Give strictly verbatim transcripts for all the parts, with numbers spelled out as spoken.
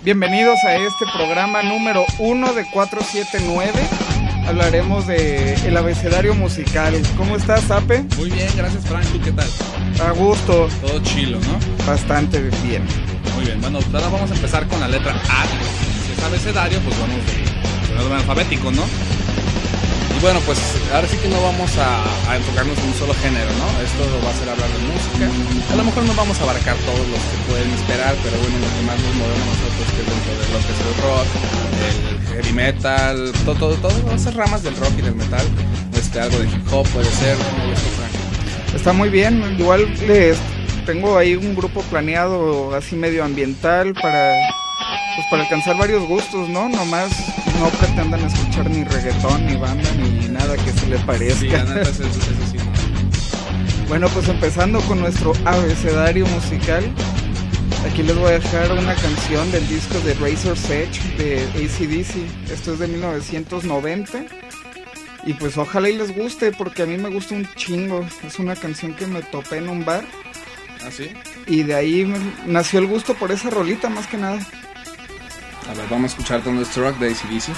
Bienvenidos a este programa número uno de cuatrocientos setenta y nueve. Hablaremos de el abecedario musical. ¿Cómo estás, Ape? Muy bien, gracias, Frank. ¿Tú qué tal? A gusto. Todo chilo, ¿no? Bastante bien. Muy bien, bueno, ahora vamos a empezar con la letra A. Si es abecedario, pues vamos de, de orden alfabético, ¿no? Y bueno, pues ahora sí que no vamos a, a enfocarnos en un solo género, ¿no? Esto va a ser hablar de música. A lo mejor no vamos a abarcar todos los que pueden esperar, pero bueno, lo que más nos mueve a nosotros, que es dentro de lo que es el rock, el heavy metal, todo, todo, todas esas ramas del rock y del metal, este, algo de hip hop puede ser, ¿no? Esto, Frank. Está muy bien, igual les tengo ahí un grupo planeado así medioambiental para, pues para alcanzar varios gustos, ¿no? Nomás no pretendan escuchar ni reggaetón, ni banda, ni nada que se le parezca. Sí, la neta, eso, eso sí, ¿no? Bueno, pues empezando con nuestro abecedario musical, aquí les voy a dejar una canción del disco de Razor's Edge de A C D C. Esto es de mil novecientos noventa. Y pues ojalá y les guste, porque a mí me gusta un chingo. Es una canción que me topé en un bar. ¿Ah, sí? Y de ahí me nació el gusto por esa rolita, más que nada. A ver, vamos a escuchar Thunderstruck de A C D C.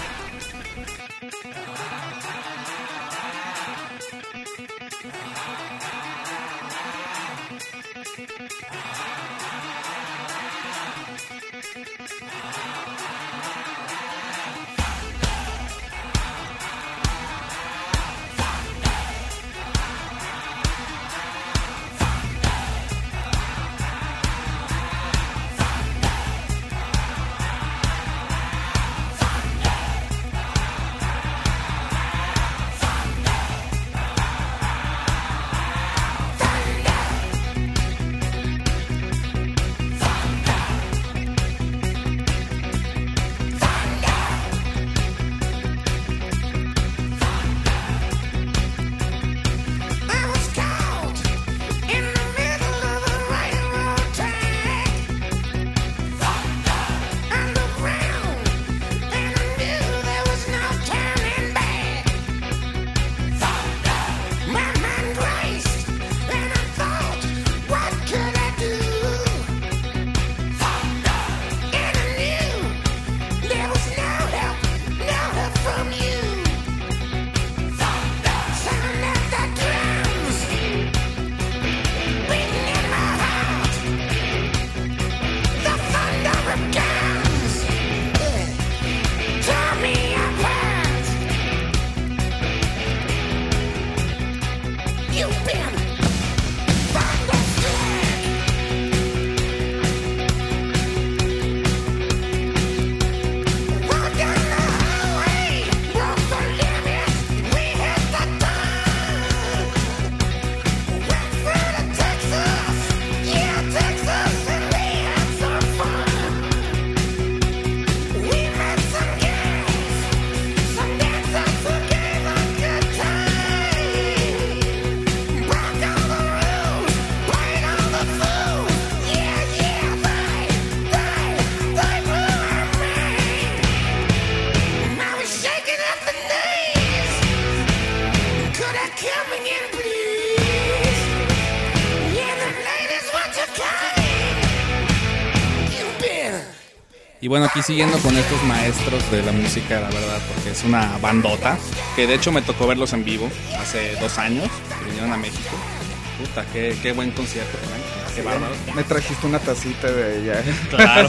Y bueno, aquí siguiendo con estos maestros de la música, la verdad, porque es una bandota, que de hecho me tocó verlos en vivo hace dos años, que vinieron a México. Puta, qué, qué buen concierto, ¿no? Qué bárbaro. Me trajiste una tacita de allá. Claro.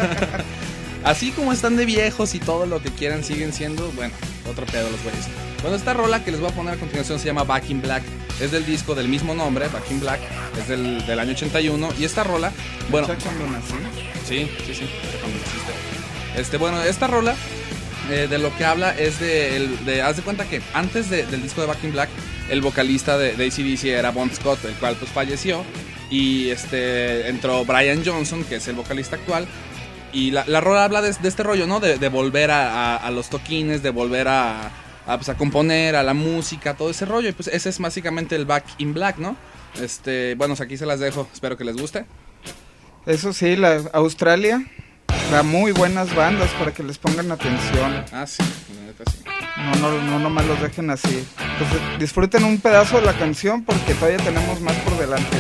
Así como están de viejos y todo lo que quieran siguen siendo, bueno, otro pedo los güeyes. Bueno, esta rola que les voy a poner a continuación se llama Back in Black. Es del disco del mismo nombre, Back in Black. Es del, del año ochenta y uno. Y esta rola, bueno... ¿Ya cuando nací? Sí, sí, sí, cuando naciste. Este, bueno, esta rola eh, de lo que habla es de, el, de... Haz de cuenta que antes de, del disco de Back in Black, el vocalista de, de A C D C era Bon Scott, el cual pues falleció. Y este entró Brian Johnson, que es el vocalista actual. Y la, la rola habla de, de este rollo, ¿no? De, de volver a, a, a los toquines, de volver a, a, pues, a componer, a la música, todo ese rollo. Y pues ese es básicamente el Back in Black, ¿no? Este, bueno, aquí se las dejo, espero que les guste. Eso sí, la Australia da muy buenas bandas para que les pongan atención. Ah, sí, la neta sí. No, no, no nomás los dejen así. Pues disfruten un pedazo de la canción porque todavía tenemos más por delante.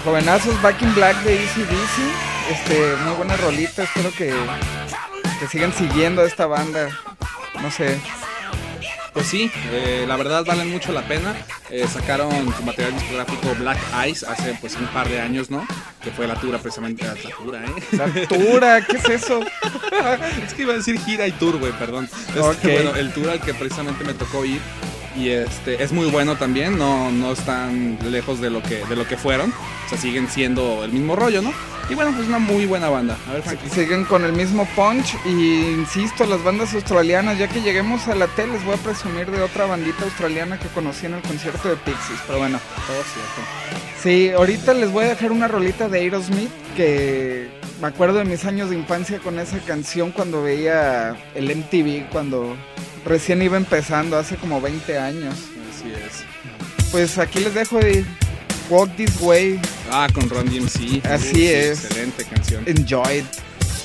jovenazos, Back in Black de A C D C. Este, muy buena rolita, espero que, que sigan siguiendo a esta banda. No sé. Pues sí, eh, la verdad valen mucho la pena. Eh, sacaron su material discográfico Black Ice hace pues un par de años, ¿no? Que fue la tura precisamente, la tura, ¿eh? La tura, ¿qué es eso? Es que iba a decir gira y tour, güey, perdón. Okay. Bueno, el tour al que precisamente me tocó ir. Y este es muy bueno también, no, no están lejos de lo que de lo que fueron. O sea, siguen siendo el mismo rollo, ¿no? Y bueno, pues una muy buena banda. A ver, Frankie. Siguen con el mismo punch. Y insisto, las bandas australianas, ya que lleguemos a la tele, les voy a presumir de otra bandita australiana que conocí en el concierto de Pixies. Pero bueno, todo cierto. Sí, ahorita les voy a dejar una rolita de Aerosmith que me acuerdo de mis años de infancia con esa canción cuando veía el M T V, cuando recién iba empezando, hace como veinte años. Así es. Pues aquí les dejo de Walk This Way. Ah, con Run D M C. Así uh, es. Sí, excelente canción. Enjoy it.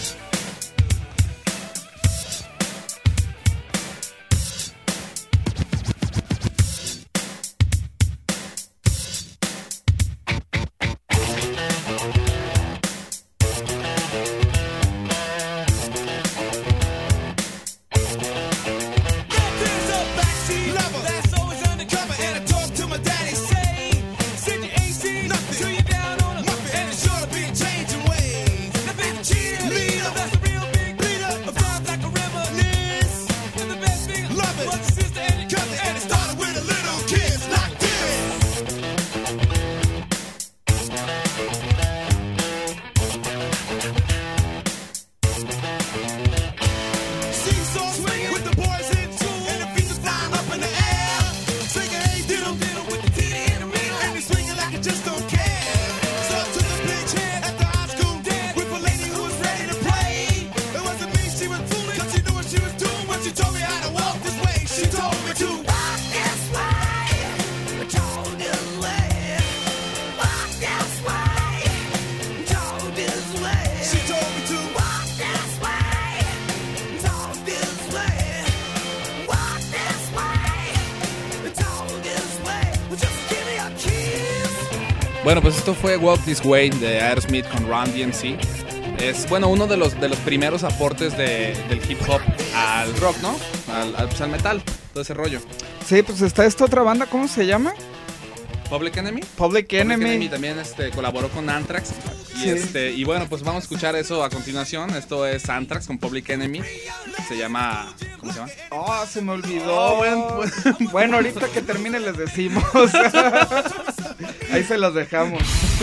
Bueno, pues esto fue Walk This Way de Aerosmith con Run D M C. Es, bueno, uno de los, de los primeros aportes de, del hip hop al rock, ¿no? Al, al, pues al metal, todo ese rollo. Sí, pues está esta otra banda, ¿cómo se llama? Public Enemy. Public Enemy. Public Enemy también este, colaboró con Anthrax. Y, sí. este, y bueno, pues vamos a escuchar eso a continuación. Esto es Anthrax con Public Enemy. Se llama... ¿Cómo se llama? Oh, se me olvidó. Oh, bueno, bueno, ahorita que termine les decimos. Ahí se los dejamos.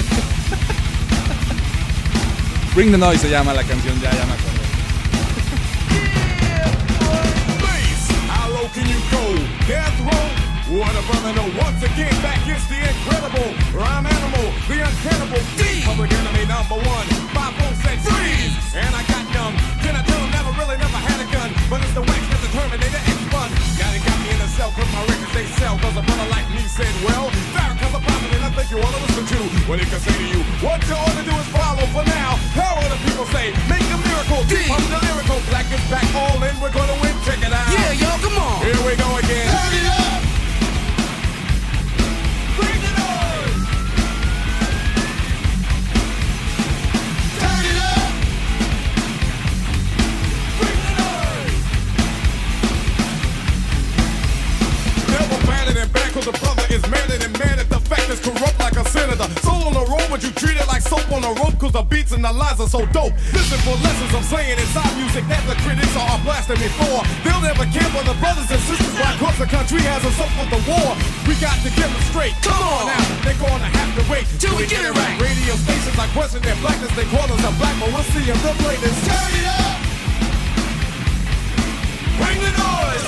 Bring the Noise se llama la canción, ya, ya me acuerdo. How low can you go? Death row? What a brother, no. Once again, back is the incredible rhyme animal, the uncannibal D. Public Enemy number one. Five, four, six, freeze. And I got young. Can I tell him never really never had a gun? But it's the wax that's the Terminator X one. Got it, got me in a cell, cause my records they sell. Cause a brother like me said, well, Farrakhan's a prophet and I think you wanna listen to what he can say to you. What you ought to do is follow for now. How will the people say? Make a miracle. D. Pump the lyrical. Black is back all in. We're gonna win. Check it out. Yeah, y'all, come on. Here we go again. Turn it up. Bring the noise. Turn it up. Bring the noise. Never batted and back, cause the brother is mad and mad at the fact it's corrupt like a senator. Soul on the road, but you treat it like soap on a rope, cause the beats and the lines are so dope. Listen for lessons I'm saying inside music that the critics are blasting me for. They'll never care for the brothers and sisters, why cause the country has us up for the war. We got to get them straight. Come on now, they're gonna have to wait Till we get it right. Radio stations are question their blackness, they call us a black, but we'll see if they'll play this. Turn it up. Bring the noise.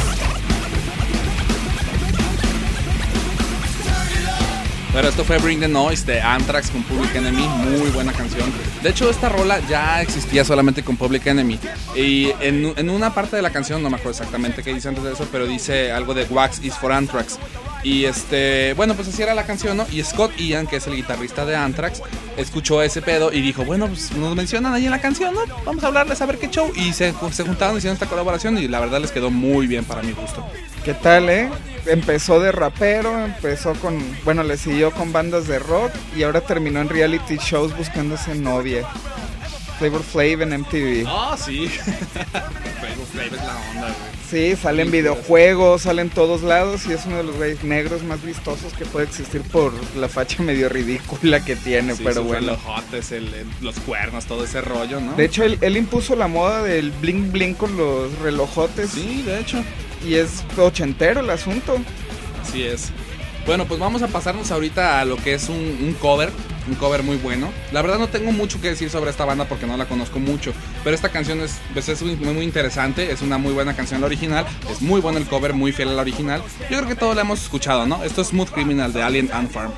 Pero esto fue Bring the Noise de Anthrax con Public Enemy, muy buena canción. De hecho, esta rola ya existía solamente con Public Enemy. Y en, en una parte de la canción, no me acuerdo exactamente qué dice antes de eso, pero dice algo de Wax is for Anthrax. Y este, bueno, pues así era la canción, ¿no? Y Scott Ian, que es el guitarrista de Anthrax, escuchó ese pedo y dijo, bueno, pues nos mencionan ahí en la canción, ¿no? Vamos a hablarles a ver qué show. Y se, se juntaron, hicieron esta colaboración y la verdad les quedó muy bien para mi gusto. ¿Qué tal, eh? Empezó de rapero, empezó con, bueno, le siguió con bandas de rock y ahora terminó en reality shows buscándose novia. Flavor Flav en M T V. Ah, sí. Flavor Flav es la onda, güey. Sí, salen videojuegos, salen todos lados y es uno de los güeyes negros más vistosos que puede existir por la facha medio ridícula que tiene, Sí, pero sus bueno. relojotes, el, el- los cuernos, todo ese rollo, ¿no? De hecho, él, él impuso la moda del bling bling con los relojotes Sí, de hecho. y es ochentero el asunto. Así es. Bueno, pues vamos a pasarnos ahorita a lo que es un, un cover, un cover muy bueno. La verdad no tengo mucho que decir sobre esta banda porque no la conozco mucho, pero esta canción es, pues es muy, muy interesante, es una muy buena canción la original, es muy bueno el cover, muy fiel a la original. Yo creo que todos la hemos escuchado, ¿no? Esto es Smooth Criminal de Alien Ant Farm.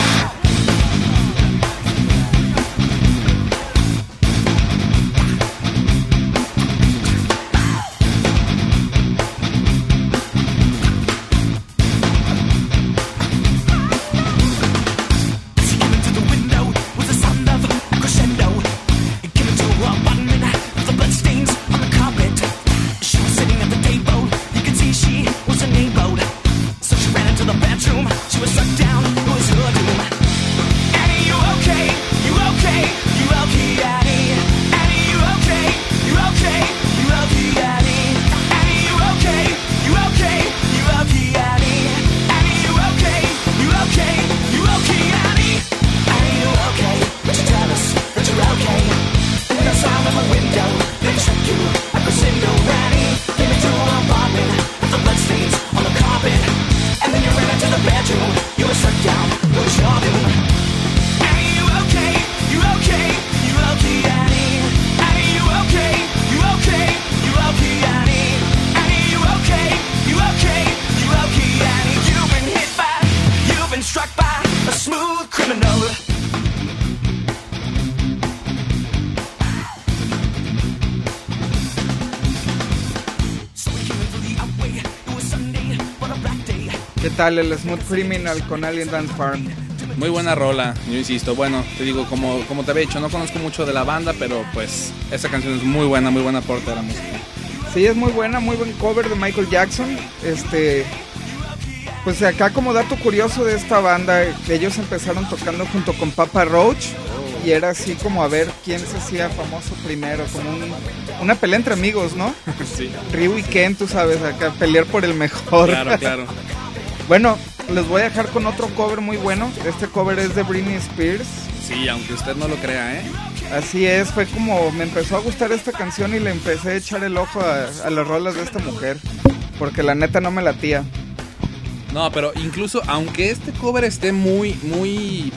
¿Qué tal el Smooth Criminal con Alien Dance Farm? Muy buena rola, yo insisto. Bueno, te digo, como, como te había dicho, no conozco mucho de la banda, pero pues esta canción es muy buena, muy buena aporte de la música. Sí, es muy buena, muy buen cover de Michael Jackson. Este, pues acá como dato curioso de esta banda, ellos empezaron tocando junto con Papa Roach y era así como a ver quién se hacía famoso primero, como un, una pelea entre amigos, ¿no? Sí, Ryu y Ken, tú sabes, acá pelear por el mejor. claro, claro. Bueno, les voy a dejar con otro cover muy bueno. Este cover es de Britney Spears. Sí, aunque usted no lo crea, ¿eh? Así es, fue como me empezó a gustar esta canción y le empecé a echar el ojo a, a las rolas de esta mujer, porque la neta no me latía. No, pero incluso aunque este cover esté muy, muy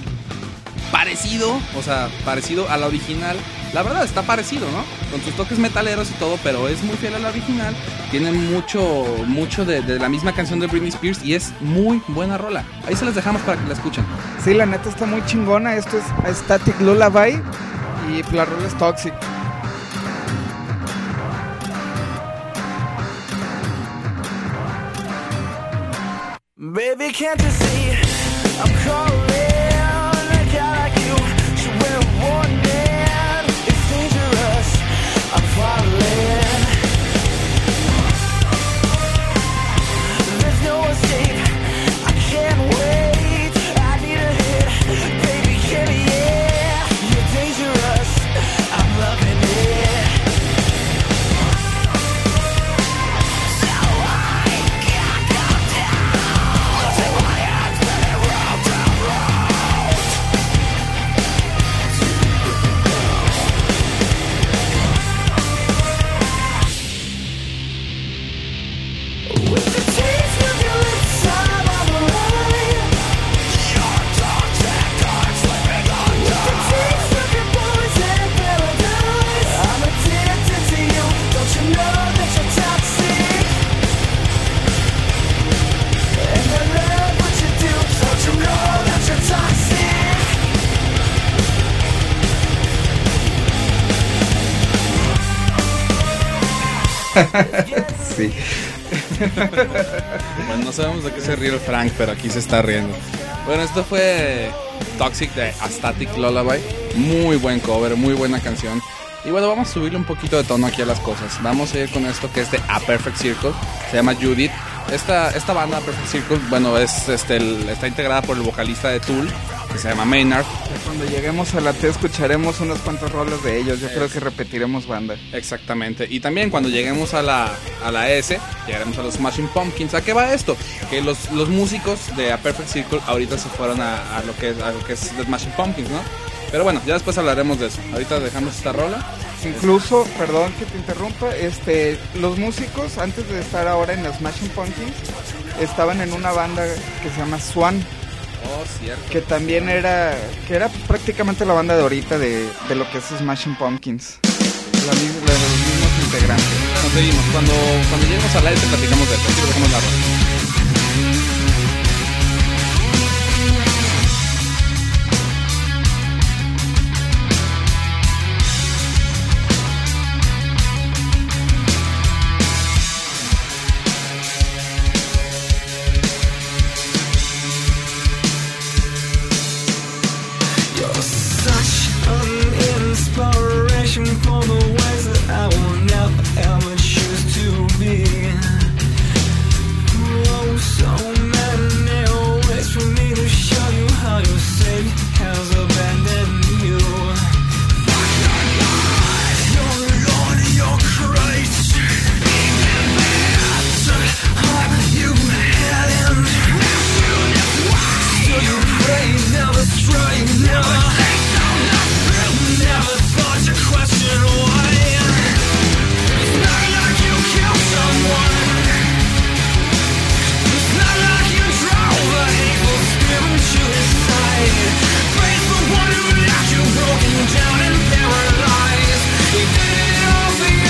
parecido, o sea, parecido a la original, la verdad está parecido, ¿no? Con sus toques metaleros y todo, pero es muy fiel a la original. Tiene mucho, mucho de, de la misma canción de Britney Spears y es muy buena rola. Ahí se las dejamos para que la escuchen. Sí, la neta está muy chingona. Esto es Static Lullaby y la rola es Toxic. Baby, can't you see I'm calling a guy like you should wear a warning. It's dangerous, I'm falling. There's no escape, I can't wait. I need a hit, baby, give me it. You're dangerous, I'm loving it. So I can't go down to my hands, let it roll down road. With the taste of your lips, I'm on the line. Your toxic heart slipping undone. With the taste of your poison paradise, I'm addicted to you. Don't you know that you're toxic? And I love what you do. Don't you know that you're toxic? Sí. Bueno, no sabemos de qué se ríe el Frank, pero aquí se está riendo. Bueno, esto fue Toxic de A Static Lullaby. Muy buen cover, muy buena canción. Y bueno, vamos a subirle un poquito de tono aquí a las cosas. Vamos a ir con esto que es de A Perfect Circle. Se llama Judith. Esta, esta banda, A Perfect Circle, bueno, es, este, el, está integrada por el vocalista de Tool, que se llama Maynard. Cuando lleguemos a la T escucharemos unos cuantos roles de ellos. Yo es. creo que repetiremos banda. Exactamente. Y también cuando lleguemos a la, a la S, llegaremos a los Smashing Pumpkins. ¿A qué va esto? Que los, los músicos de A Perfect Circle ahorita se fueron a, a, lo, que, a lo que es The Smashing Pumpkins, ¿no? Pero bueno, ya después hablaremos de eso. Ahorita dejamos esta rola. Incluso, perdón que te interrumpa, este, los músicos antes de estar ahora en los Smashing Pumpkins estaban en una banda que se llama Swan. Oh, cierto. Que también era, que era prácticamente la banda de ahorita de, de lo que es Smashing Pumpkins. La, la de los mismos integrantes. Nos seguimos. Cuando, cuando lleguemos a la S platicamos de eso. Aquí lo dejamos la rola. For the ways that I will never ever choose to be. Oh, so many ways for me to show you how your Savior has abandoned you. Your Lord, your Christ, you had him. So you pray, never stray, never. Never thought to question why. It's not like you killed someone. It's not like you drove a hateful spirit to his side. Praise the one who left you broken down and paralyzed. He did it all for you.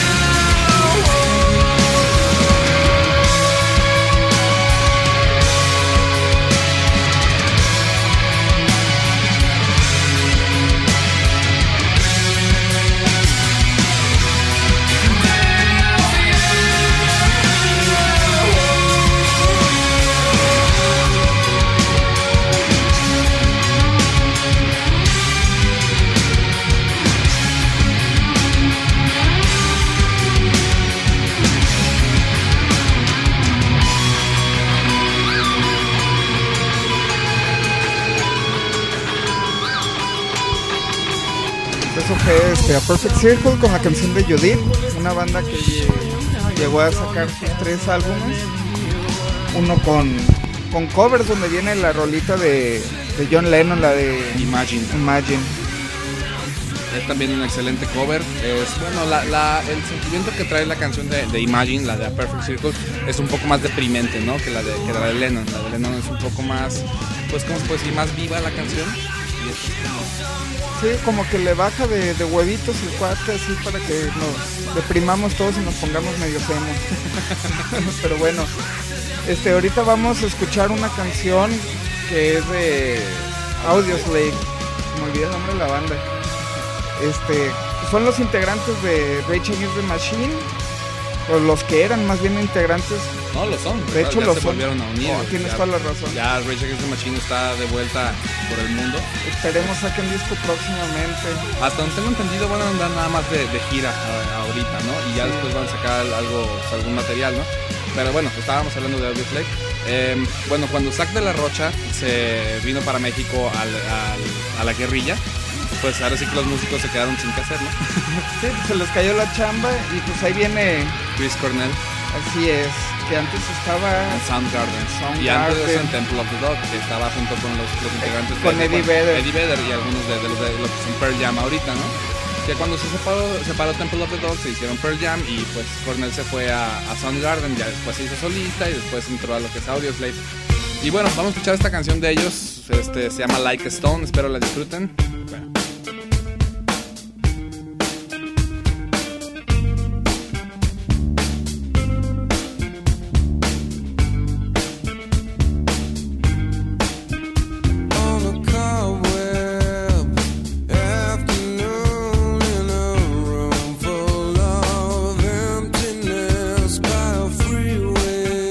Eso fue este, A Perfect Circle con la canción de Judith, una banda que llegó a sacar sus tres álbumes, uno con, con covers donde viene la rolita de, de John Lennon, la de Imagine. Imagine. Es también un excelente cover. Es, bueno, la, la, el sentimiento que trae la canción de, de Imagine, la de A Perfect Circle, es un poco más deprimente, ¿no? Que la de, que la de Lennon. La de Lennon es un poco más, pues, ¿cómo se puede decir? Más viva la canción. Y esto es como... Sí, como que le baja de, de huevitos el cuate, así para que nos deprimamos todos y nos pongamos medio emo. Pero bueno, este, ahorita vamos a escuchar una canción que es de Audioslave. Me olvidé el nombre de la banda. Este, son los integrantes de Rage Against the Machine, o los que eran más bien integrantes. No, lo son. De hecho, ya lo se son. volvieron a unir. Oh, tienes ya, toda la razón. Ya Rage Against the Machine está de vuelta por el mundo. Esperemos saquen disco próximamente. Hasta donde tengo entendido van a andar nada más de, de gira a, ahorita, ¿no? Y ya sí. Después van a sacar algo, algún material, ¿no? Pero bueno, estábamos hablando de Audioslave. Eh, bueno, cuando Zack de la Rocha se vino para México al, al, a la guerrilla, pues ahora sí que los músicos se quedaron sin qué hacer, ¿no? Sí, pues se les cayó la chamba y pues ahí viene Chris Cornell. Así es, que antes estaba en Soundgarden. Soundgarden. Y antes de eso en Temple of the Dog, que estaba junto con los, los integrantes con de, Eddie con Vedder. Eddie Vedder y algunos de, de los de lo que son Pearl Jam ahorita, ¿no? Que cuando se separó, separó Temple of the Dog se hicieron Pearl Jam y pues Cornell se fue a, a Soundgarden, ya después se hizo solista y después entró a lo que es Audioslave. Y bueno, vamos a escuchar esta canción de ellos, este se llama Like a Stone, espero la disfruten. Bueno. Freeway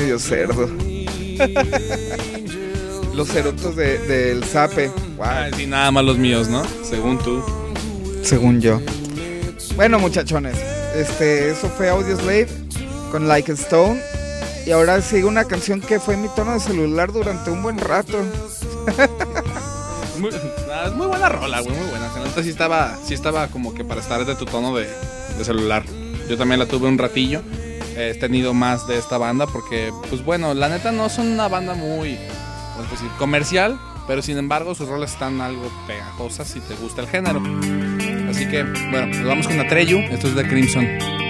medio cerdo. Los eructos de, del Zape. Wow. Ay, sí, nada más los míos, ¿no? Según tú. Según yo. Bueno, muchachones, este, eso fue Audioslave con Like a Stone. Y ahora sigue una canción que fue mi tono de celular durante un buen rato. Muy, ah, es muy buena rola, güey, muy buena. La neta sí estaba, sí estaba como que para estar de tu tono de, de celular. Yo también la tuve un ratillo. He tenido más de esta banda porque, pues bueno, la neta no son una banda muy, ¿cómo decir?, comercial, pero sin embargo sus rolas están algo pegajosas si te gusta el género. Así que, bueno, nos vamos con Atreyu. Esto es de Crimson.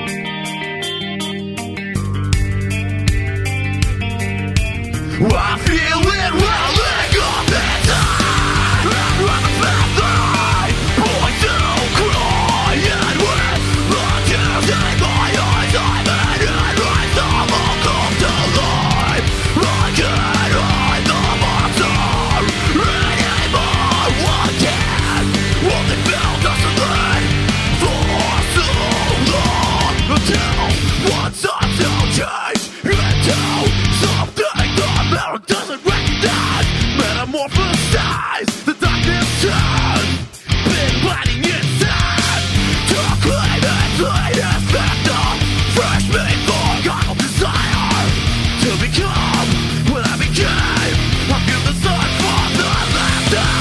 I feel it rolling up and down. Run the path, boy, don't cry. And with the tears in my eyes, I'm in it right now. I'll come to life. I can't hide the monster anymore. One can only build us a land for so long until one starts to change into something that doesn't recognize. Metamorphosize the darkness turns. Been biting inside to claim its latest vector. Fresh made forgotten desire to become what I became. I feel the sun for the laughter.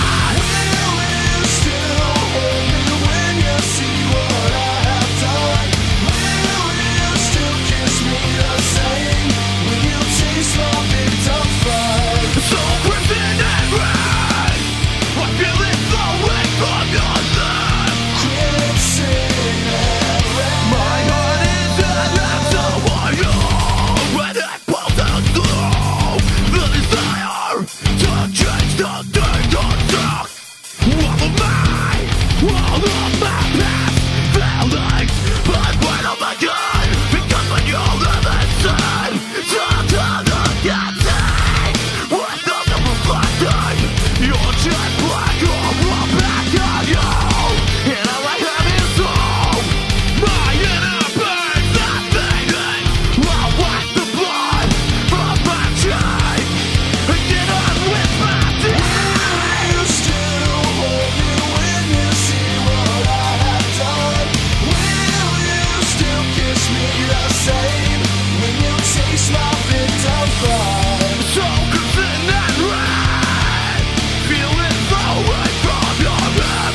Will you still hold me when you see what I have done? Will you still kiss me the same when you taste my victim fight? So crimson and red, I feel it flowing from your lips. Crimson and red, my heart is dead and so are you. When it pulses through the desire to change the day to dark. All of my, all of my past feelings, but when I'm again, because when you live inside, sometimes I can't see. With nothing reflecting, you're just black, you're right back on you. And all I have is hope. My inner pain's not fading. I'll wipe the blood from my cheek and get on with my day. Will you still hold me when you see what I have done? Will you still kiss me the same when you taste my victim blood? So crimson and red, feel it flowing from your lips.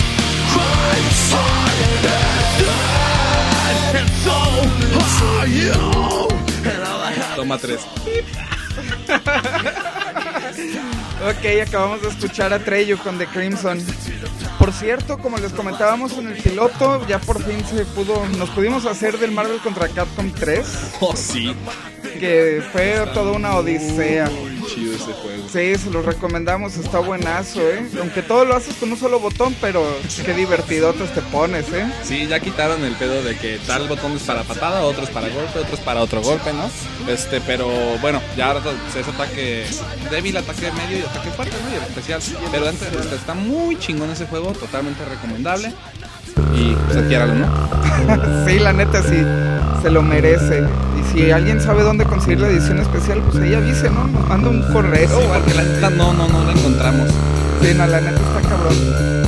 Crimson and red, and so are you. And all I have. Toma tres. Ok, acabamos de escuchar a Atreyu con The Crimson. Por cierto, como les comentábamos en el piloto, ya por fin se pudo, nos pudimos hacer del Marvel contra Capcom tres, Oh, sí. que fue toda una odisea. Chido ese juego. Sí, se los recomendamos, está buenazo, ¿eh? Aunque todo lo haces con un solo botón, pero qué divertidotes te pones, ¿eh? Sí, ya quitaron el pedo de que tal botón es para patada, otro es para golpe, otro es para otro golpe, ¿no? Este, pero bueno, ya ahora es ataque débil, ataque medio y ataque fuerte, ¿no? Y el especial. Pero antes este, está muy chingón ese juego, totalmente recomendable. Y pues adquiéralo, ¿no? Sí, la neta sí, se lo merece. Y si alguien sabe dónde conseguir la edición especial, pues ahí avise, ¿no? Nos manda un correo. Sí, porque la neta no, no, no la encontramos. Sí, no, la neta está cabrón.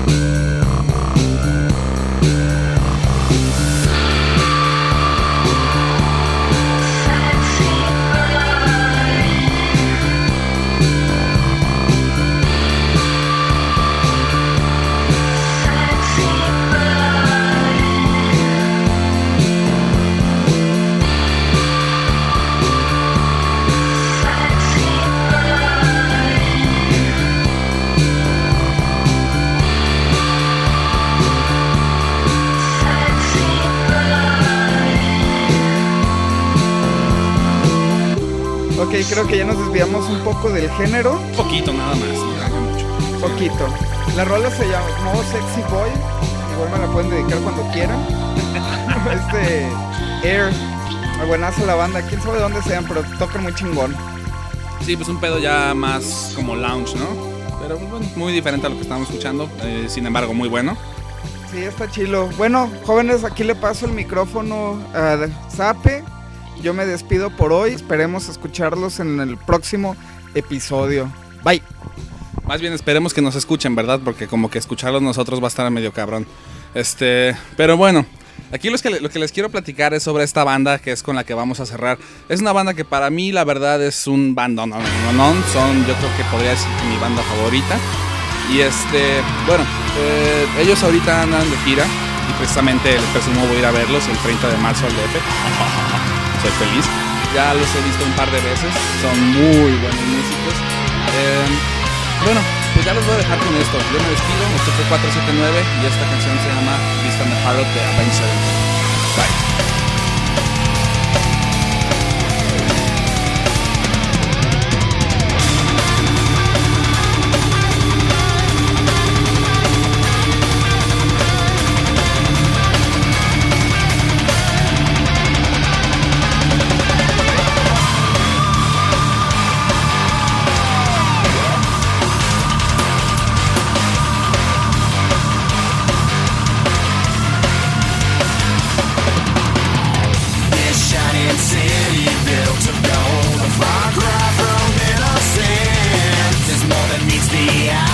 Ok, creo que ya nos desviamos un poco del género. Un poquito nada más, no haga mucho. Poquito. La rola se llamó Sexy Boy. Igual me la pueden dedicar cuando quieran. Es de Air. Buenazo la banda. Quién sabe de dónde sean, pero tocan muy chingón. Sí, pues un pedo ya más como lounge, ¿no? Pero pues, bueno, muy diferente a lo que estábamos escuchando. Eh, sin embargo, muy bueno. Sí, está chilo. Bueno, jóvenes, aquí le paso el micrófono a Zape Yo me despido por hoy. Esperemos escucharlos en el próximo episodio. Bye. Más bien esperemos que nos escuchen, ¿verdad? Porque como que escucharlos nosotros va a estar medio cabrón. Este, pero bueno, aquí los que, lo que les quiero platicar es sobre esta banda que es con la que vamos a cerrar. Es una banda que para mí la verdad es un bandón, no, no, no, no, son, yo creo que podría decir que mi banda favorita. Y este, bueno, eh, ellos ahorita andan de gira y precisamente les presumo voy a ir a verlos el treinta de marzo al D F. Soy feliz. Ya los he visto un par de veces, son muy buenos músicos. Eh, bueno, pues ya los voy a dejar con esto. Yo me despido, esto fue cuatro siete nueve y esta canción se llama Beast and the Harlot de Avenged Sevenfold. Bye. The